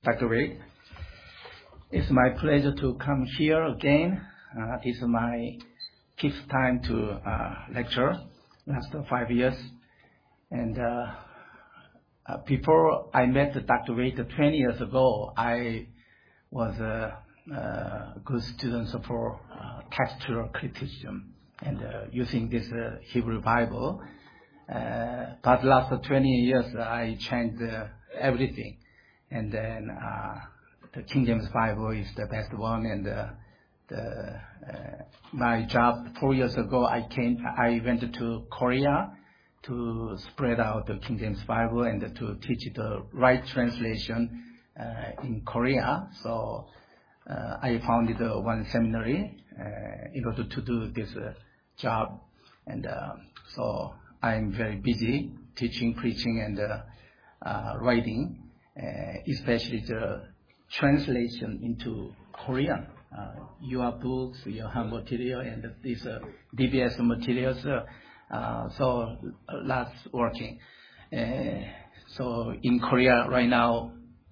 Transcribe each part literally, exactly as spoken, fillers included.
Doctor Wade. It's my pleasure to come here again. Uh, this is my fifth time to uh, lecture, last five years. And uh, uh, before I met Doctor Wade twenty years ago, I was a, a good student for uh, textual criticism and uh, using this uh, Hebrew Bible. Uh, but last twenty years, I changed uh, everything. And then uh, the King James Bible is the best one. And uh, the, uh, my job four years ago, I came, I went to Korea to spread out the King James Bible and to teach the right translation uh, in Korea. So uh, I founded uh, one seminary uh, in order to do this uh, job. And uh, so I'm very busy teaching, preaching, and uh, uh, writing. Uh, especially the translation into Korean. Uh, your books, your material, and these uh, D B S materials. Uh, uh, so lots working. Uh, so in Korea right now,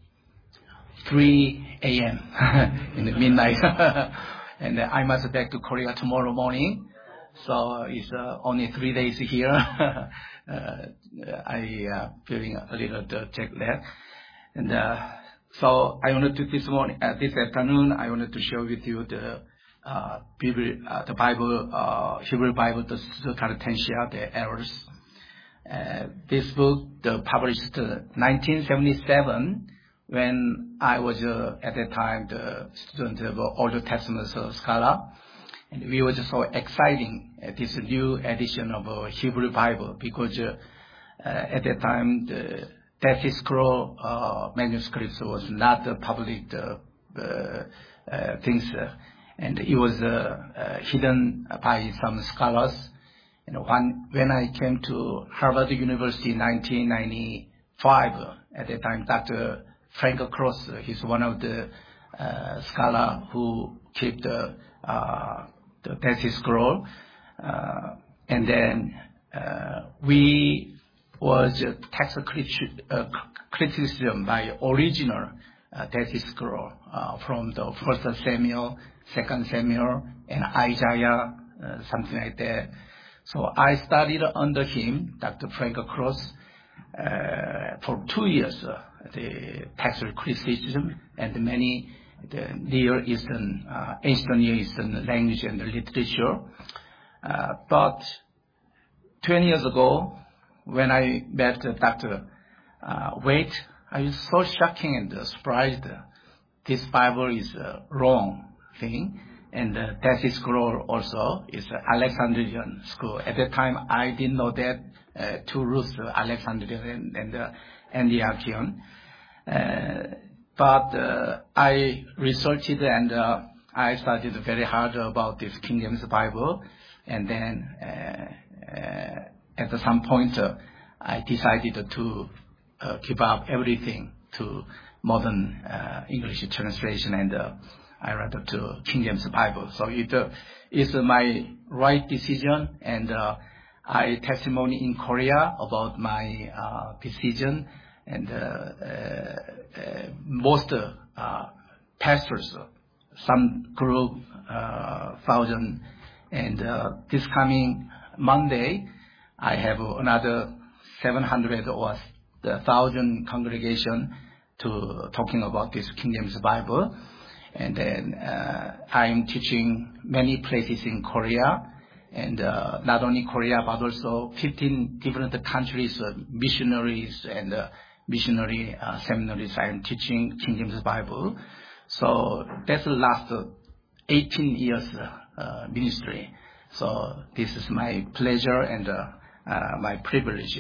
three A M in the midnight, and I must back to Korea tomorrow morning. So it's uh, only three days here. uh, I uh, feeling a little jet lag. And uh, so I wanted to this morning, uh, this afternoon, I wanted to share with you the uh, Bible, uh, the Bible, uh, Hebrew Bible, the Pseudo-Cartentia, the errors. Uh, this book, the published uh, nineteen seventy-seven, when I was uh, at that time the student of Old Testament uh, scholar, and we were just so exciting at this new edition of uh, Hebrew Bible because uh, uh, at that time the Dead Sea Scroll uh, manuscripts was not uh, public uh, uh, uh, things, uh, and it was uh, uh, hidden by some scholars. And one, when I came to Harvard University in nineteen ninety-five, uh, at that time, Doctor Frank Cross, uh, he's one of the uh, scholar who kept the, uh, the Dead Sea Scroll, uh, and then uh, we was a text criti- uh, criticism by original uh, Dead Sea Scroll uh, from the First Samuel, Second Samuel, and Isaiah, uh, something like that. So I studied under him, Doctor Frank Cross, uh, for two years, uh, the textual criticism and many the Near Eastern, uh, Ancient Near Eastern language and literature. Uh, but twenty years ago, when I met Doctor Uh, Wade, I was so shocking and uh, surprised. This Bible is a wrong thing, and the Dead Sea Scroll also is an Alexandrian school. At that time, I didn't know that uh, two roots, uh, Alexandrian and, and uh, Antiochian. Uh, but uh, I researched and uh, I studied very hard about this King James Bible, and then uh, uh, at some point, uh, I decided to uh, give up everything to modern uh, English translation, and uh, I read to King James Bible. So it uh, is my right decision, and uh, I testimony in Korea about my uh, decision, and uh, uh, uh, most uh, pastors, some group, uh, thousand, and uh, this coming Monday, I have another seven hundred or one thousand congregation to talking about this King James Bible. And then uh, I'm teaching many places in Korea, and uh, not only Korea, but also fifteen different countries, uh, missionaries and uh, missionary uh, seminaries. I'm teaching King James Bible. So that's the last uh, eighteen years uh, ministry. So this is my pleasure and uh, Uh, my privilege.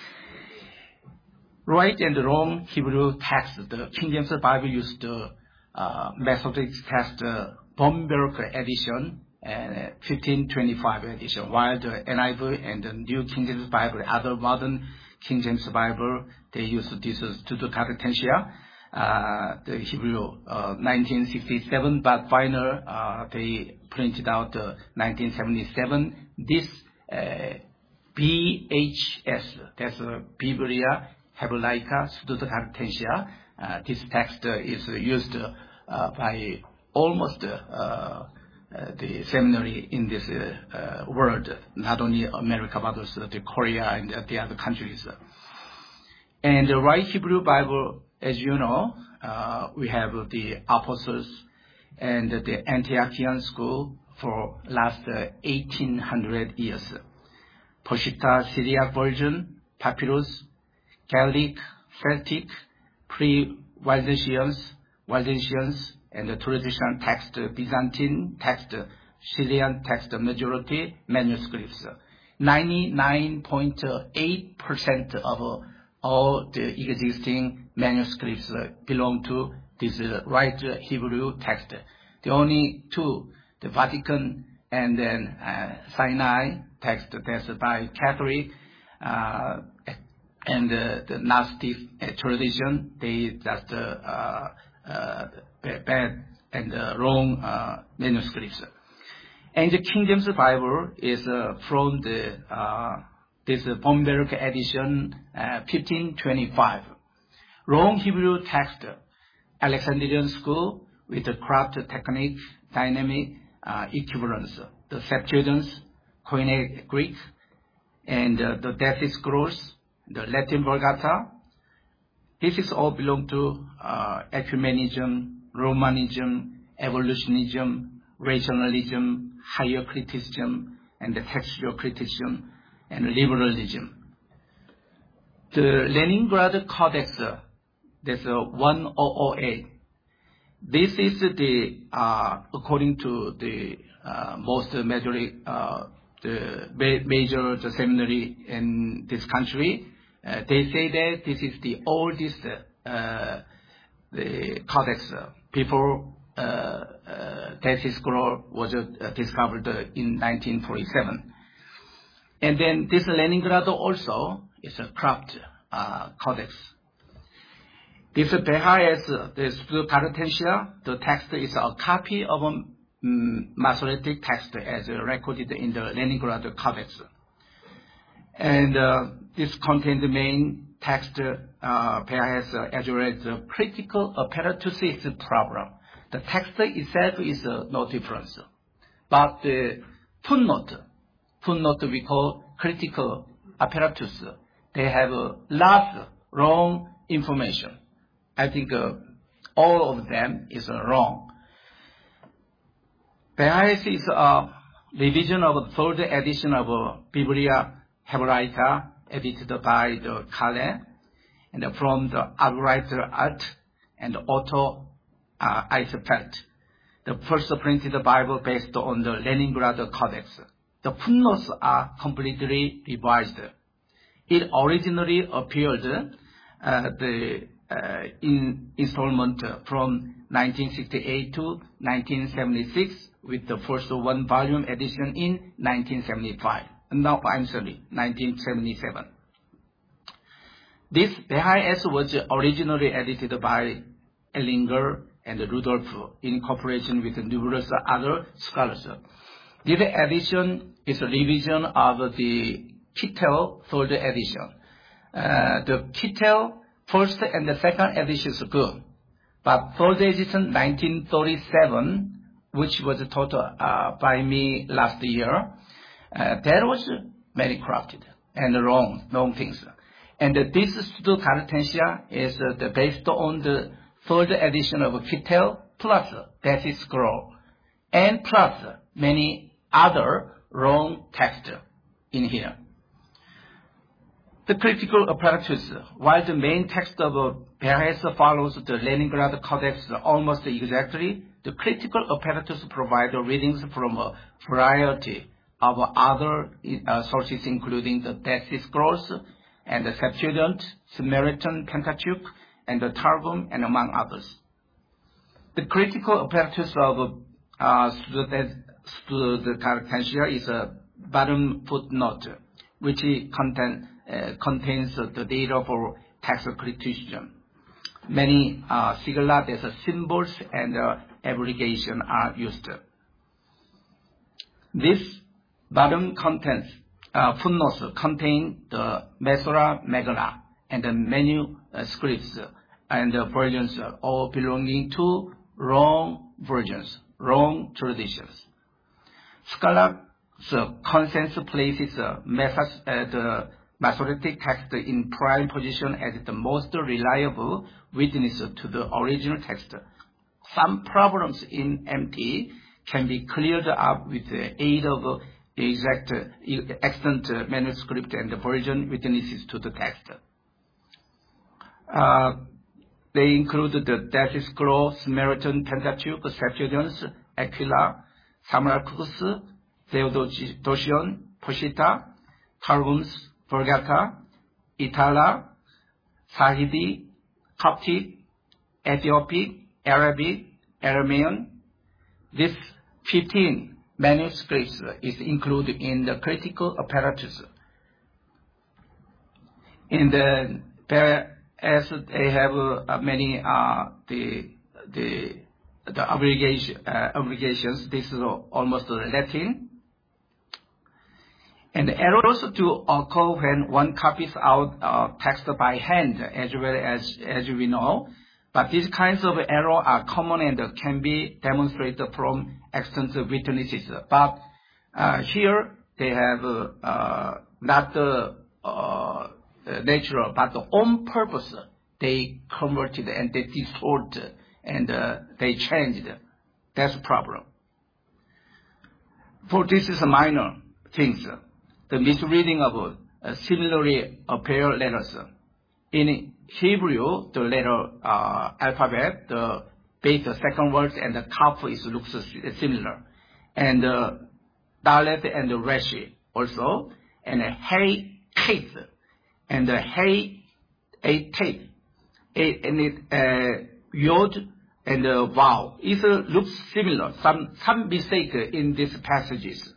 Right and wrong Hebrew text. The King James Bible used the uh, Methodist text, uh, Bomberg edition and fifteen twenty-five edition, while the N I V and the New King James Bible, other modern King James Bible, they use this Pseudo-Cartentia, uh, the Hebrew uh, nineteen sixty-seven, but final uh, they printed out uh, nineteen seventy-seven. This uh, B H S, that's uh, Biblia Hebraica Pseudo-Cartentia, uh, this text uh, is used uh, by almost uh, uh, the seminary in this uh, uh, world, not only America but also the Korea and the other countries. And the Right Hebrew Bible, as you know, uh, we have the apostles and the Antiochian school for last uh, eighteen hundred years. Peshitta Syriac version, Papyrus, Gaelic, Celtic, pre-Waldensians, Waldensians, and the traditional text, Byzantine text, Syrian text, majority manuscripts. ninety-nine point eight percent of all the existing manuscripts belong to this Right Hebrew text. The only two, the Vatican and then uh, Sinai text, that's by Catholic uh, and uh, the Gnostic uh, tradition, they just uh, uh, bad and uh, wrong uh, manuscripts. And the King James Bible is uh, from the uh, this uh, Bomberg edition uh, fifteen twenty-five. Wrong Hebrew text, Alexandrian school with the craft technique, dynamic uh, equivalence, the Septuagint, Koine Greek, and uh, the Dead Sea Scrolls, the Latin Vulgata. This is all belong to uh, ecumenism, Romanism, evolutionism, rationalism, higher criticism, and the textual criticism, and liberalism. The Leningrad Codex, uh, that's uh, one thousand eight. This is the, uh, according to the uh, most majorly, uh, the ma major the seminary in this country, uh, they say that this is the oldest uh, the codex uh, before uh, uh, Dead Sea Scroll was uh, discovered in nineteen forty-seven. And then this Leningrad also is a craft uh, codex. This Behaes, the Pseudo-Cartensia, the text is a copy of a um, Masoretic text as recorded in the Leningrad Codex. And uh, this contains the main text, uh, Behaes uh, addressed the critical apparatus is a problem. The text itself is uh, no difference. But the footnote, footnote we call critical apparatus, they have a lot of wrong information. I think uh, all of them is uh, wrong. Behaes is a revision of the third edition of uh, Biblia Hebraica, edited by the Kale, and from the Albright Art and Otto uh, Eisfeld. The first printed Bible based on the Leningrad Codex. The footnotes are completely revised. It originally appeared uh, the Uh, in installment uh, from nineteen sixty-eight to nineteen seventy-six, with the first one volume edition in nineteen seventy-five. No, I'm sorry, nineteen seventy-seven. This Behaes was originally edited by Ellinger and Rudolph in cooperation with numerous other scholars. This edition is a revision of the Kittel third edition. Uh, the Kittel first and the second edition is good, but third edition nineteen thirty-seven, which was taught uh, by me last year, uh, that was very corrupted and wrong, wrong things. And uh, this Pseudo-Cartensia is uh, the, based on the third edition of Kittel plus Dead Sea Scroll, and plus many other wrong texts in here. The critical apparatus, while the main text of Behaes follows the Leningrad Codex almost exactly, the critical apparatus provides readings from a variety of other uh, sources, including the Dead Sea Scrolls and the Septuagint, Samaritan Pentateuch, and the Targum, and among others. The critical apparatus of uh, Pseudo-Cartensia is a bottom footnote, which contain, uh, contains the data for text criticism. Many uh, sigilla, there's uh, symbols and uh, abbreviation are used. This bottom contents uh, footnotes contain the Mesora Megillah and the manuscripts and the versions are all belonging to wrong versions, wrong traditions. Scholars' consensus places uh, the Masoretic text in prime position as the most reliable witness to the original text. Some problems in M T can be cleared up with the aid of exact, extant manuscript and the version witnesses to the text. Uh, they include the Dead Scroll, Samaritan Pentateuch, Septuagint, Aquila, Samaracus, Theodotion, Peshitta, Targums, Vulgata, Itala, Sahidi, Coptic, Ethiopic, Arabic, Aramean. This fifteen manuscripts is included in the critical apparatus. In the as they have uh, many uh, the the the obligation, uh, obligations. This is almost Latin. And errors do occur when one copies out uh, text by hand, as well as as we know. But these kinds of errors are common and can be demonstrated from extensive witnesses. But uh, here they have uh, uh, not the uh, natural, but the on purpose. They converted and they distorted and uh, they changed. That's a problem. For this is a minor things. The misreading of uh, similarly appear letters. In Hebrew, the letter uh, alphabet, the base, the second word, and the kaf is looks similar, and uh, dalet and the reshi also, and hey kate, and the hey a tate, and it uh, yod and the vowel. It uh, looks similar. Some some mistake in these passages.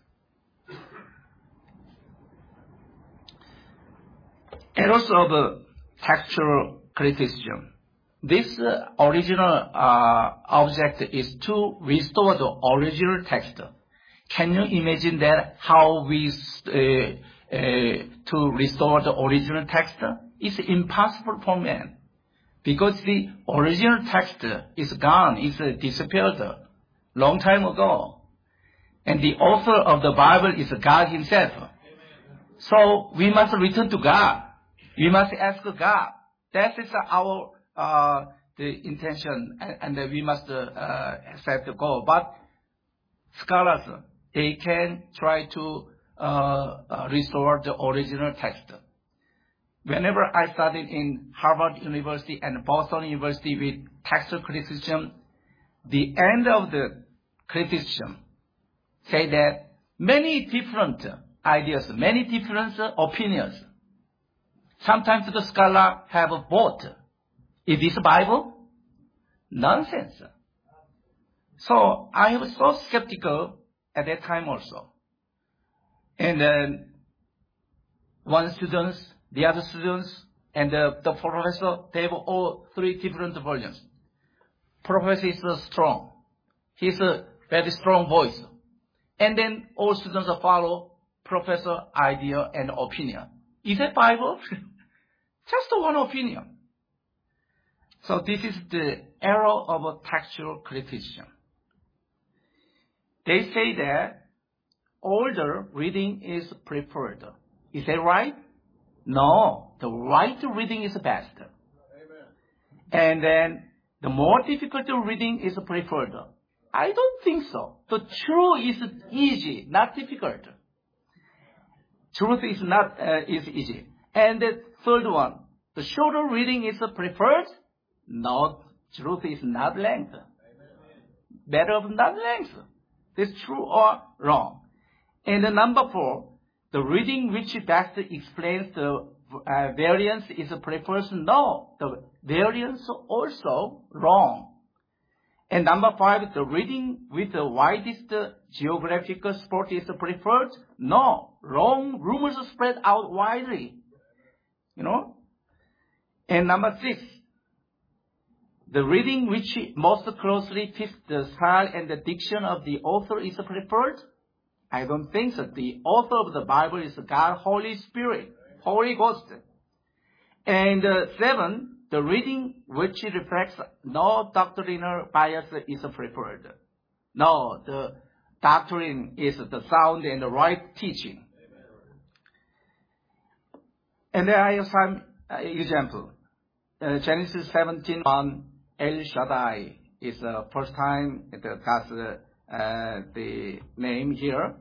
Errors of uh, textual criticism. This uh, original uh, object is to restore the original text. Can you imagine that how we uh, uh, to restore the original text? It's impossible for man because the original text is gone, is uh, disappeared long time ago, and the author of the Bible is God Himself. So we must return to God. We must ask God. That is our uh, the intention, and, and we must uh, set the goal. But scholars, they can try to uh, uh, restore the original text. Whenever I studied in Harvard University and Boston University with textual criticism, the end of the criticism say that many different ideas, many different opinions. Sometimes the scholar have both. Is this Bible? Nonsense. So I was so skeptical at that time also. And then one student, the other students, and the, the professor, they have all three different versions. Professor is strong. He's a very strong voice. And then all students follow professor idea and opinion. Is it Bible? Just one opinion. So this is the error of textual criticism. They say that older reading is preferred. Is that right? No, the right reading is best. Amen. And then the more difficult reading is preferred. I don't think so. The truth is easy, not difficult. Truth is not uh, is easy. And the third one, the shorter reading is preferred. No, truth is not length. Better of not length. This is true or wrong. And the number four, the reading which best explains the uh, variance is preferred. No, the variance also wrong. And number five, the reading with the widest geographical spot is preferred. No, wrong. Rumors spread out widely. You know? And number six, the reading which most closely fits the style and the diction of the author is preferred. I don't think so. The author of the Bible is God, Holy Spirit, Holy Ghost. And uh, seven, the reading which reflects no doctrinal bias is preferred. No, the doctrine is the sound and the right teaching. And there I have some uh, example. Uh, Genesis seventeen one, El Shaddai is the uh, first time it has uh, the name here.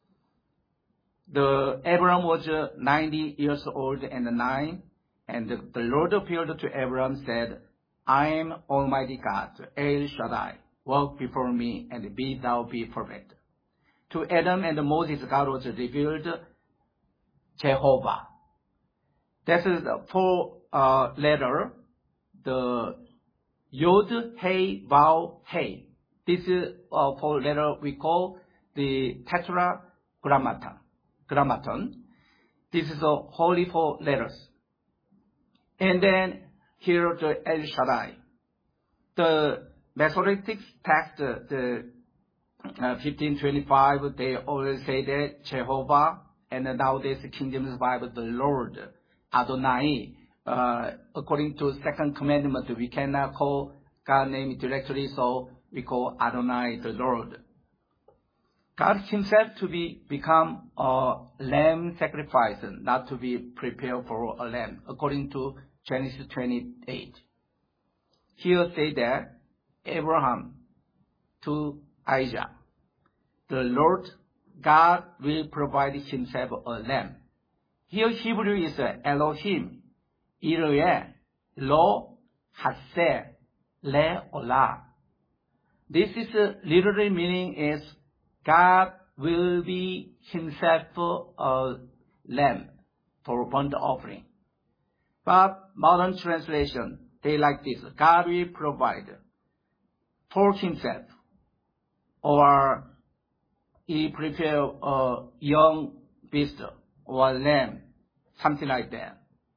The Abraham was uh, ninety years old and nine, and the, the Lord appeared to Abraham, said, I am Almighty God, El Shaddai. Walk before me and be thou be perfect. To Adam and Moses, God was revealed Jehovah. This is the four uh, letter, the Yod, Hey, Vav, Hey. This is uh, four letter we call the Tetragrammaton. Grammaton. This is the holy four letters. And then here the El Shaddai. The Masoretic text, the uh, fifteen twenty-five, they always say that Jehovah, and nowadays the King James Bible, the Lord, Adonai. Uh, according to second commandment, we cannot call God's name directly, so we call Adonai the Lord. God himself to be become a lamb sacrifice, not to be prepared for a lamb, according to Genesis twenty-eight. Here say that Abraham to Isaac, the Lord God will provide himself a lamb. Here Hebrew is Elohim, Yireh, Lo, Haseh, Le, Olah. This is uh, literally meaning is God will be himself a lamb for burnt offering. But modern translation, they like this. God will provide for himself, or he prepare a young beast or lamb, something like that.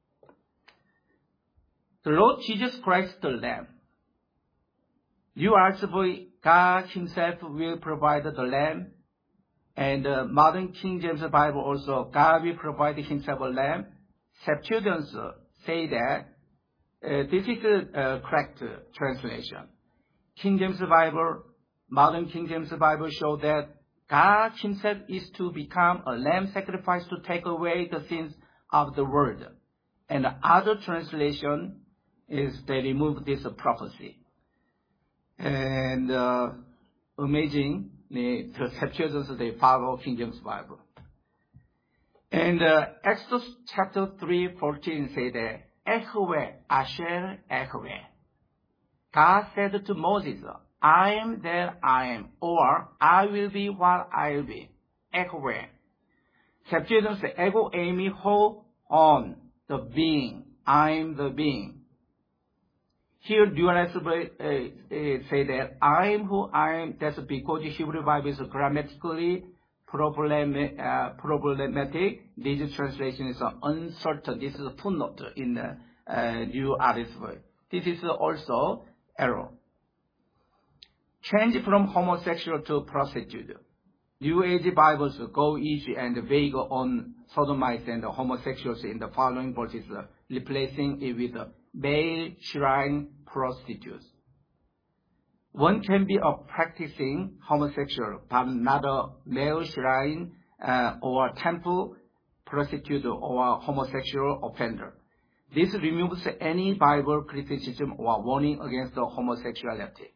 The Lord Jesus Christ, the lamb. You ask for God himself will provide the lamb, and uh, modern King James Bible also, God will provide himself a lamb. Septuagint say that uh, this is a uh, correct uh, translation. King James Bible, modern King James Bible show that God himself is to become a lamb sacrifice to take away the sins of the world. And the other translation is they remove this prophecy. And uh, amazing, the, the Septuagint, they follow King James Bible. And uh, Exodus chapter three fourteen say that, Ehweh, Asher, Ehweh. God said to Moses, I am that I am, or I will be what I will be. Ehweh. Septuagint says, Ego eimi ho on, the being. I am the being. Here, do you uh, uh, say that I am who I am? That's because the Hebrew Bible is grammatically problem, uh, problematic. This translation is uncertain. This is a footnote in the uh, New R S V. This is also error. Change from homosexual to prostitute. New Age Bibles go easy and vague on sodomites and homosexuals in the following verses, replacing it with male shrine prostitutes. One can be a practicing homosexual, but not a male shrine uh, or temple prostitute or homosexual offender. This removes any Bible criticism or warning against homosexuality.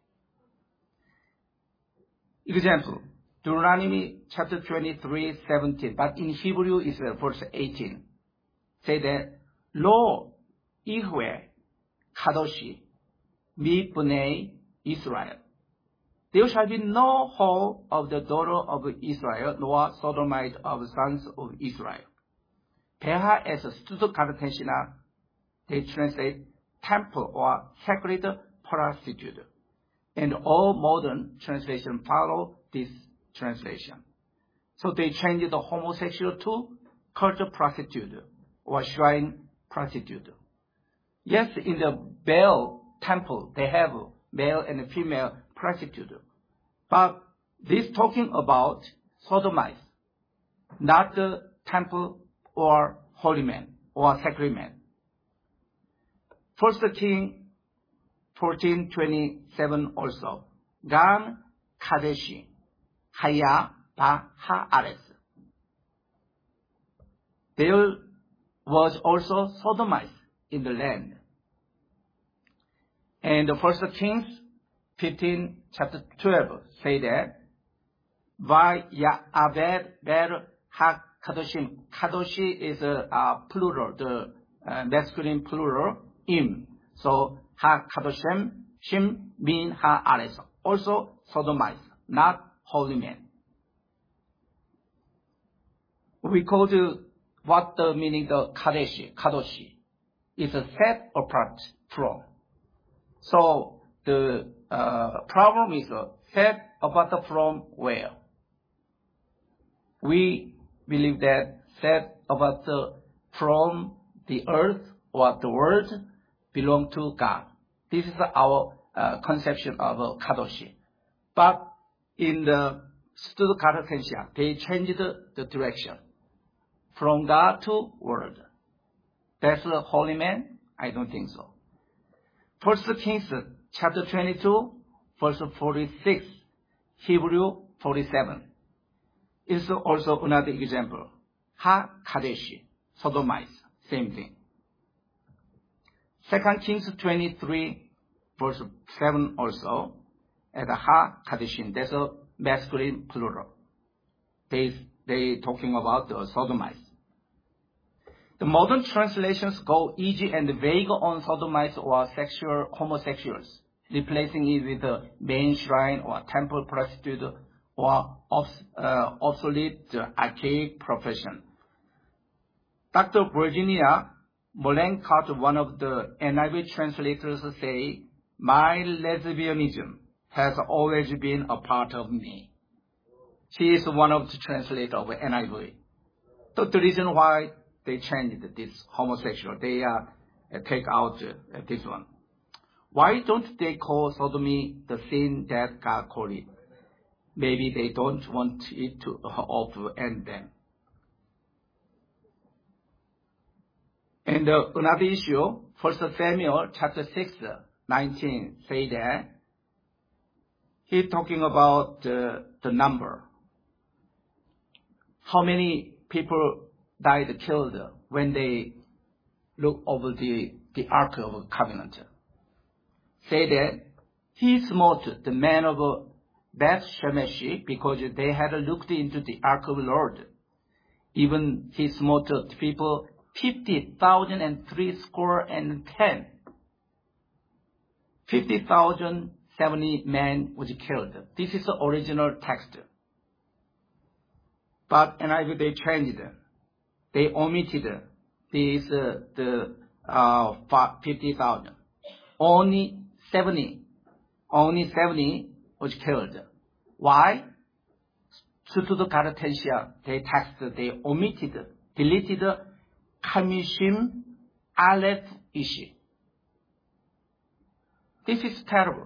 Example, Deuteronomy chapter twenty-three, seventeen, but in Hebrew is uh, verse eighteen. Say that, Lo, Ihwe, Kadoshi, Mi B'nai Israel. There shall be no whore of the daughter of Israel, nor sodomite of sons of Israel. Peha as a Stuttgartenschina, they translate temple or sacred prostitute. And all modern translations follow this translation. So they changed the homosexual to culture prostitute or shrine prostitute. Yes, in the Baal temple, they have male and female prostitute. But this talking about sodomites, not the temple or holy man or sacred man. First King fourteen twenty-seven also. Gan Kadeshi Haya Ba Haaretz. There was also sodomites in the land. And the First Kings fifteen chapter twelve say that by Ya'aved Ber Ha Kadoshim. Kadoshi is a uh, plural, the uh, masculine plural, im. So Ha Kadoshim, Shim mean Ha Aretz. Also sodomites, not holy men. We call the, what the meaning the Kadeshi, Kadoshi, is a set apart from. So the uh, problem is uh, set apart from where? We believe that set apart from the earth or the world belong to God. This is our uh, conception of uh, Kadoshi. But in the Stuttgart-Tensia, they changed the, the direction from God to world. That's a holy man? I don't think so. First Kings chapter twenty-two, verse forty-six, Hebrew forty-seven. Is also another example. Ha Kadeshi, sodomites, same thing. Second Kings twenty-three, verse seven also, at Ha Kadeshim, that's a masculine plural. They they talking about the sodomites. The modern translations go easy and vague on sodomites or sexual homosexuals, replacing it with a main shrine or temple prostitute or obs- uh, obsolete uh, archaic profession. Doctor Virginia Molenkart, one of the N I V translators, say, my lesbianism has always been a part of me. She is one of the translators of N I V. So the reason why they changed this homosexual, they uh, take out uh, this one. Why don't they call sodomy the sin that God called it? Maybe they don't want it to offend them. And uh, another issue, First Samuel chapter six, nineteen, say that he's talking about uh, the number. How many people died, killed when they look over the, the Ark of Covenant. Say that he smote the men of Beth Shemesh because they had looked into the Ark of the Lord. Even he smote people fifty thousand and three score and ten. Fifty thousand seventy men was killed. This is the original text. But N I V they changed. They omitted this uh, the uh, fifty thousand. Only seventy. Only seventy was killed. Why? Stuttgart-Tensia, they text, they omitted, deleted Kamishim Aleph Ishi. This is terrible.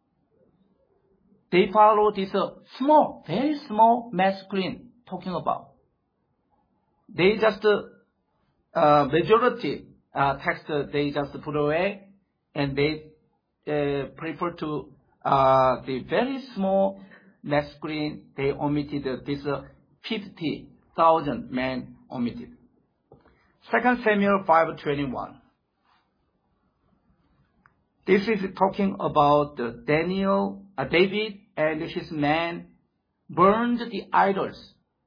They follow this uh, small, very small masculine talking about. They just, uh, uh, majority uh, text, uh, they just put away and they uh, prefer to uh, the very small masculine, they omitted uh, this uh, fifty thousand men omitted. Second Samuel five twenty-one. This is talking about uh, Daniel, uh, David and his men burned the idols.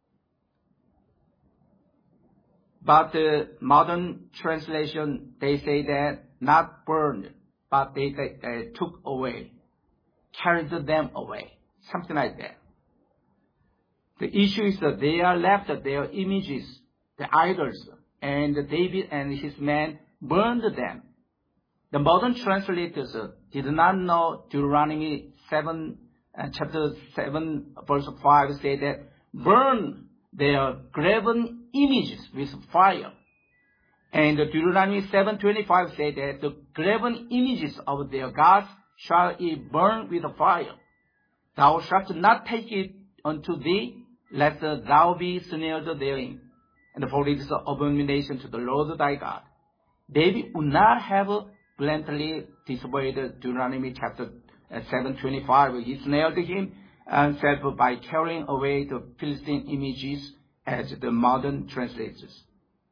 But the modern translation, they say that not burned, but they, they uh, took away, carried them away, something like that. The issue is that they are left their images, the idols, and David and his men burned them. The modern translators did not know Deuteronomy seven, uh, chapter seven, verse five say that burn their graven images with fire. And Deuteronomy seven twenty-five say that the graven images of their gods shall ye burn with fire. Thou shalt not take it unto thee, lest thou be snared therein. And for it is an abomination to the Lord thy God. David would not have bluntly disobeyed Deuteronomy chapter seven twenty-five. He snared him and said by carrying away the Philistine images as the modern translators.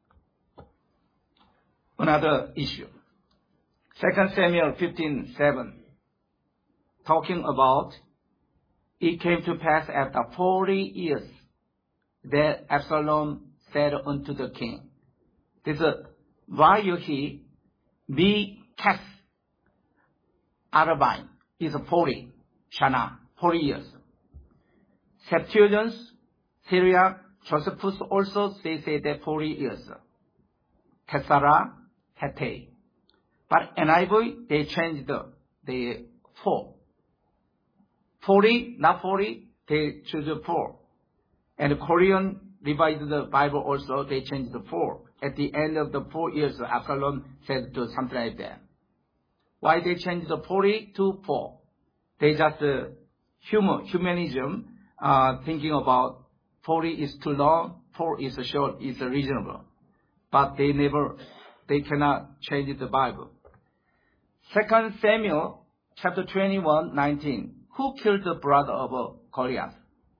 Another issue. Second Samuel fifteen seven, talking about it came to pass after forty years that Absalom said unto the king, this is while he be cast Arabine is forty, Shana, forty years. Septuagint, Syria, Josephus also they say that forty years. Tessara, Hete. But N I V, they changed the, the four. forty, not forty, they choose the four. And the Korean revised the Bible also, they changed the four. At the end of the four years, Absalom said to something like that. Why they changed the forty to four? They just uh, humor, humanism, uh, thinking about forty is too long, four is short, is reasonable. But they never, they cannot change the Bible. Second Samuel chapter twenty-one, nineteen. Who killed the brother of Goliath?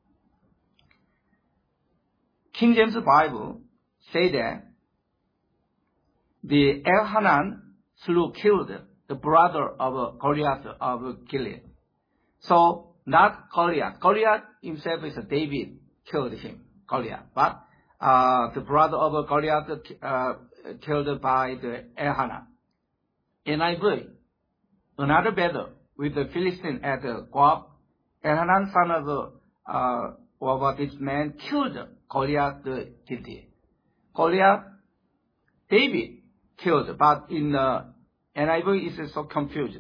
King James Bible say that the Elhanan slew, killed the brother of Goliath of Gilead. So, not Goliath. Goliath himself is a David killed him, Goliath. But uh, the brother of Goliath uh, killed by the Elhanan. N I V, another battle with the Philistine at Goab, Elhanan son of uh, of this man killed Goliath the Gilead. Goliath, David killed, but in uh, N I V is so confused.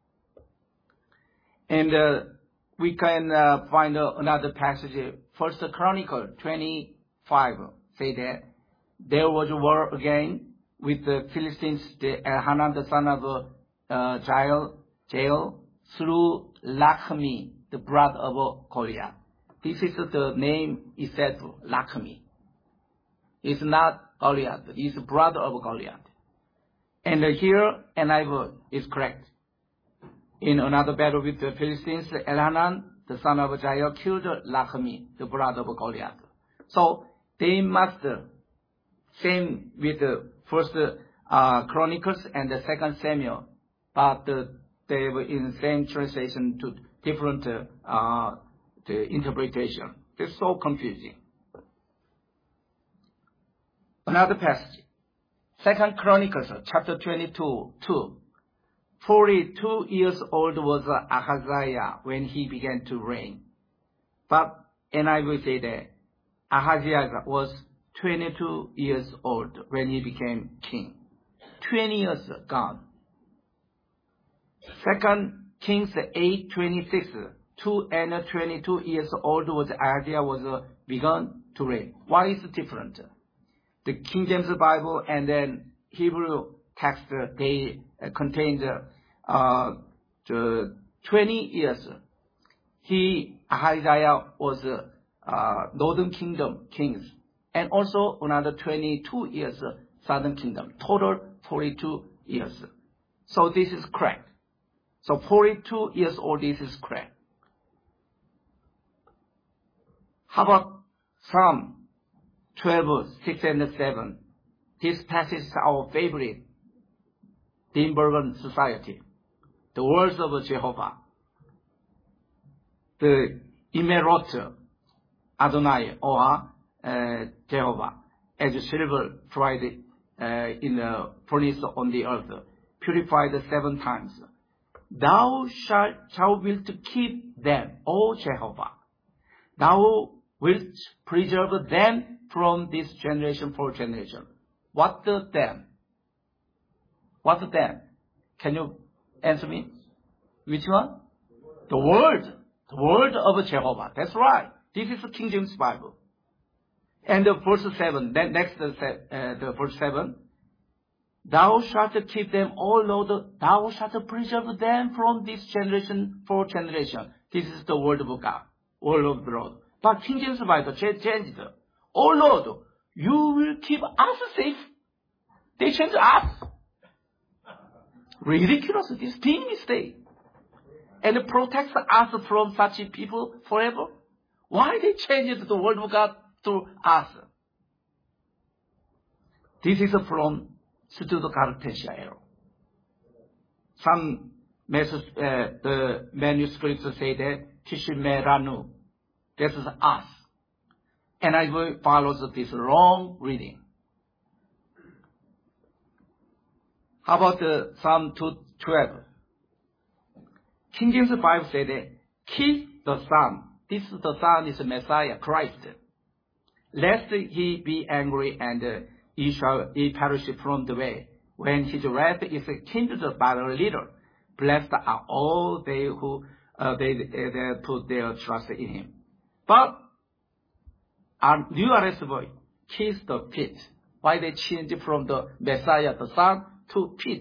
And uh, we can uh, find uh, another passage, First Chronicle twenty-five, say that there was a war again with the Philistines. The Elhanan, the son of uh, Jael, Jael, slew Lachmi, the brother of Goliath. This is the name itself, Lachmi. It's not Goliath, it's the brother of Goliath. And uh, here, N I V is correct. In another battle with the Philistines, Elhanan, the son of Jael, killed Lachmi, the brother of Goliath. So they must uh, same with the first uh, Chronicles and the second Samuel, but uh, they were in the same translation to different uh, the interpretation. It's so confusing. Another passage, Second Chronicles chapter twenty-two, two. Forty-two years old was Ahaziah when he began to reign. But, and I will say that Ahaziah was twenty-two years old when he became king. twenty years gone. Second Kings eight, twenty-six. Two and twenty-two years old was Ahaziah was uh, begun to reign. Why is it different? The King James Bible and then Hebrew text, uh, they uh, contained uh, the twenty years. He, Ahaziah, was uh, uh, Northern Kingdom kings. And also another twenty-two years, uh, Southern Kingdom. Total forty-two years. So this is correct. So forty-two years old, this is correct. How about Psalm twelve, six and seven? This passage is our favorite. Dimbergen Society. The words of Jehovah. The Imerot Adonai or uh, Jehovah as silver tried uh, in the furnace on the earth, purified seven times. Thou shalt thou wilt keep them, O Jehovah. Thou wilt preserve them from this generation for generation. What the them? What the them? Can you answer me? Which one? The word. The word of Jehovah. That's right. This is the King James Bible. And the verse seven, then next uh, the verse seven. Thou shalt keep them, O Lord, thou shalt preserve them from this generation for generation. This is the word of God, word of the Lord. But King James Bible changed. O Lord, you will keep us safe. They changed us. ridiculous, this big mistake, and protects us from such people forever. Why they changed the word of God to us? This is from Pseudo-Cartesia error. Some message, uh, the manuscripts say that Kishimeranu, this is us. And I will follow this wrong reading. How about uh, Psalm two twelve? King James Bible said that, kiss the Son. This is the Son is Messiah, Christ. Lest he be angry and uh, he shall he perish from the way. When his wrath is kindled by a little, blessed are all they who uh, they, they, they put their trust in him. But our new arrest boy, kiss the pit. Why they change from the Messiah, the Son, to pit?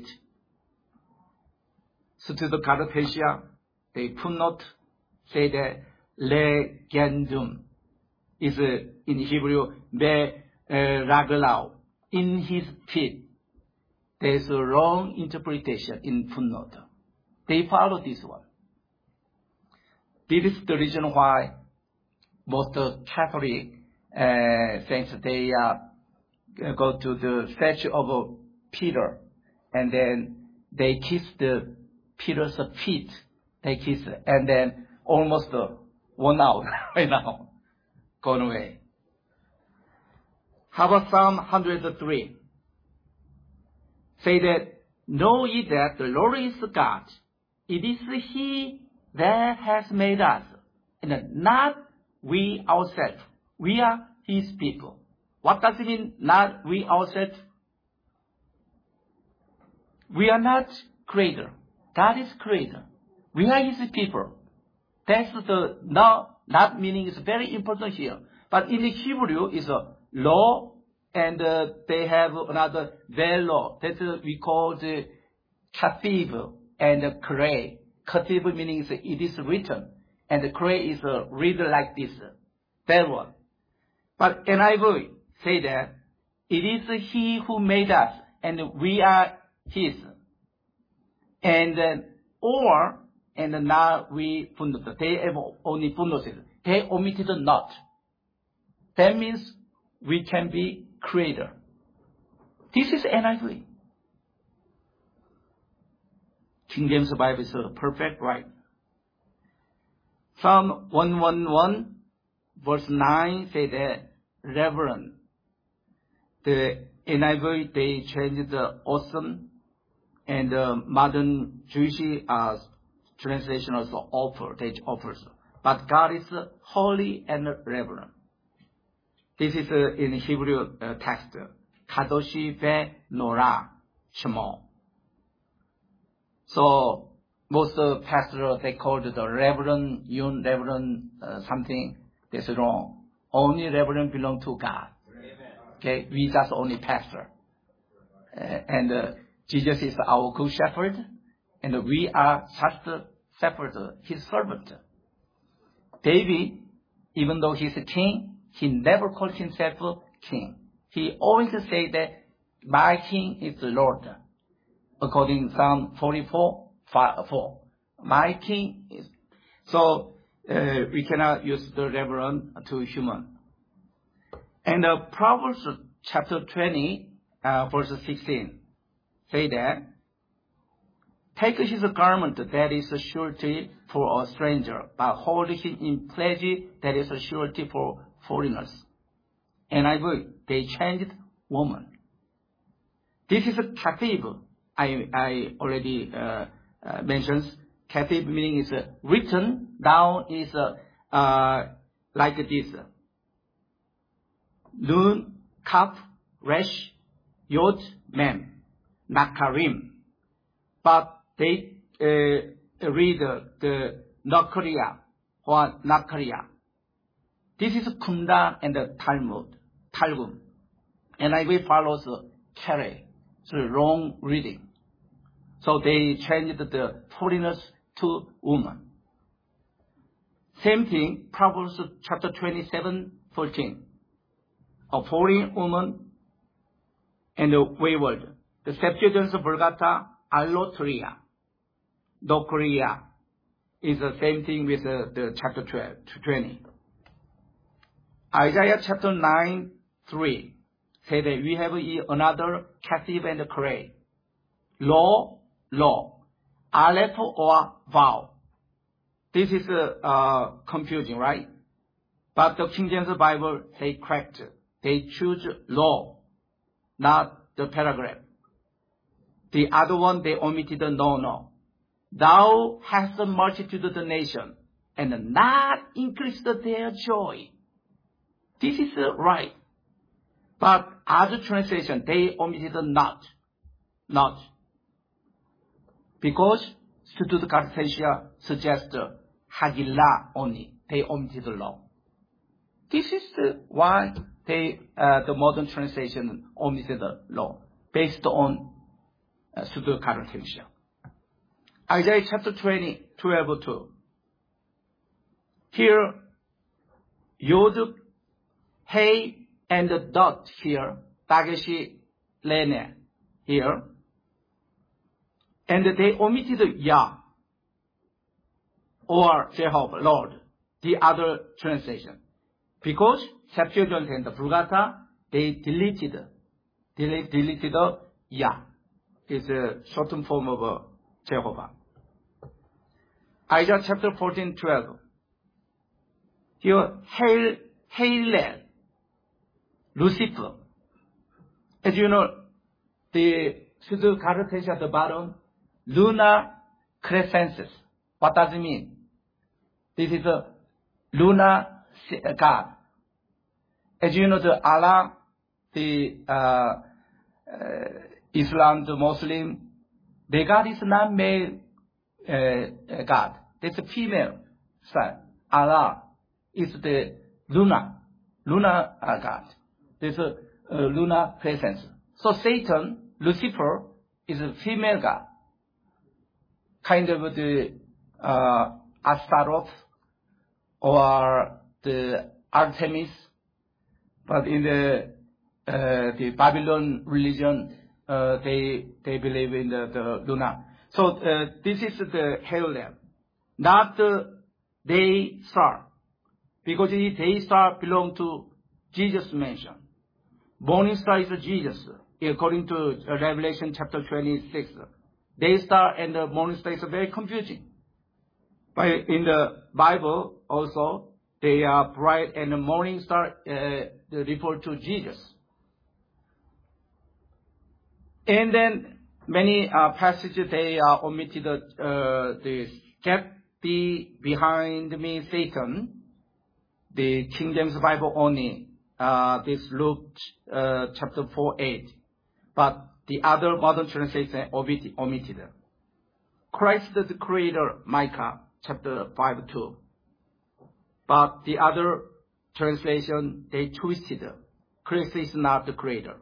So to the Cartesia, they could not say that legendum is uh, in Hebrew me uh, raglau, in his pit. There is a wrong interpretation in footnote. They follow this one. This is the reason why most uh, Catholic uh, saints, they uh, go to the statue of uh, Peter, and then they kiss the Peter's feet. They kiss, and then almost uh, one hour right now, gone away. How about Psalm one hundred three? Say that, know ye that the Lord is God. It is He that has made us, and not we ourselves. We are His people. What does it mean, not we ourselves? We are not creator. God is creator. We are His people. That's the not, not meaning is very important here. But in the Hebrew is a law, and uh, they have another velo. That uh, we call the kativ and uh, kray. Kativ meaning is, it is written, and the kray is uh, read like this. That one. But N I V say that it is He who made us, and we are His. And uh, or and now we footnote. They have only footnoted. They omitted not. That means we can be creator. This is N I V. King James Bible is perfect, right? Psalm one eleven, verse nine say that reverend. The N I V, they changed the awesome, and the modern Jewish uh, translation also offer, they offers. But God is uh, holy and reverend. This is uh, in Hebrew uh, text, Kadoshi ve Nora Shemo. So most uh, pastors, they called the reverend, yun, reverend uh, something. That's wrong. Only reverend belong to God. Okay, we just only pastor. Uh, and uh, Jesus is our good shepherd, and we are just a shepherd, his servant. David, even though he's a king, he never called himself king. He always say that my king is the Lord. According to Psalm forty-four, four. My king is. So uh, we cannot use the reverend to human. And uh, Proverbs chapter twenty, uh, verse sixteen, say that, take his garment that is a surety for a stranger, but hold him in pledge that is a surety for foreigners. And I will, they changed woman. This is a kativ. I, I already uh, uh, mentioned. Kativ meaning is uh, written down is uh, uh, like this. Nun, Kaf, Resh, Yod, Mem, Nakarim. But they uh, read uh, the Nakaria or Nakaria. This is Kunda and the Talmud, Talmud. And I will follow the Kere, the wrong reading. So they changed the foreigners to woman. Same thing, Proverbs chapter twenty-seven, fourteen. A foreign woman and a wayward. The Septuagint Vulgata allotria. Dokria is the same thing with uh, the chapter twelve, twenty. Isaiah chapter nine, three say that we have another captive and clay. Law, law. Aleph or vowel. This is uh, uh, confusing, right? But the King James Bible, they correct. They choose law, not the paragraph. The other one, they omitted the no, no. Thou hast a multitude of the nation, and not increased their joy. This is uh, right. But other translation, they omitted the not. Not. Because Student Cartesia suggests uh, Hagillah only. They omitted the law. This is the, why they, uh, the modern translation omitted the law, based on uh, Student Cartesia. Isaiah chapter twenty, twelve, two. Here, Yod, Hey, and the dot here, Dageshi, Lene, here. And they omitted Yah, or Jehovah, Lord, the other translation. Because Septuagint and the Vulgata, they deleted, delete, deleted Yah. It's a shortened form of uh, Jehovah. Isaiah chapter fourteen, twelve. Here, Hail, Hailel, Lucifer. As you know, the Pseudo Cartesia at the bottom, Luna Crescensis. What does it mean? This is a lunar god. As you know, the Allah, the uh, uh, Islam, the Muslim, the God is not male uh, God. It's a female son. Allah is the Luna, lunar uh, God. There's a uh, lunar presence. So Satan, Lucifer, is a female God. Kind of the uh, Astaroth or the Artemis. But in the uh, the Babylon religion, uh, they they believe in the, the Luna. So uh, this is the Hailel, not the day star, because the day star belongs to Jesus mentioned. Morning star is Jesus, according to Revelation chapter twenty-six. Day star and the morning star is very confusing. But in the Bible also, they are bright and the morning star uh, refer to Jesus. And then many uh, passages they are omitted uh, this get thee behind me, Satan. The King James Bible only uh, this Luke uh, chapter four eight, but the other modern translation omitted. omitted. Christ the Creator, Micah chapter five two. But the other translation, they twisted. Christ is not the Creator.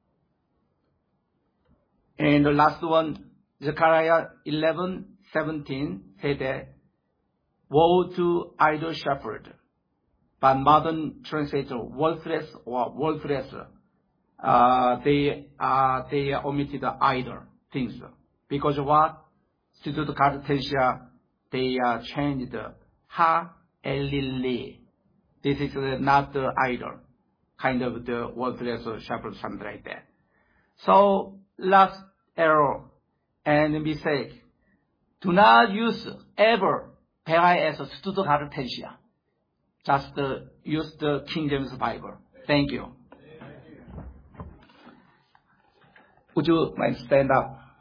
And the last one, Zechariah eleven seventeen, said that, woe to idol shepherd. But modern translator, worthless or worthless, uh, they, uh, they omitted the idol things. Because of what? Student Cartesia, they uh, changed ha elili. This is uh, not the idol, kind of the worthless shepherd, something like that. So last error and mistake. Do not use ever P I as a Student Cartesia. Just uh, use the King James Bible. Thank you. Would you mind stand up?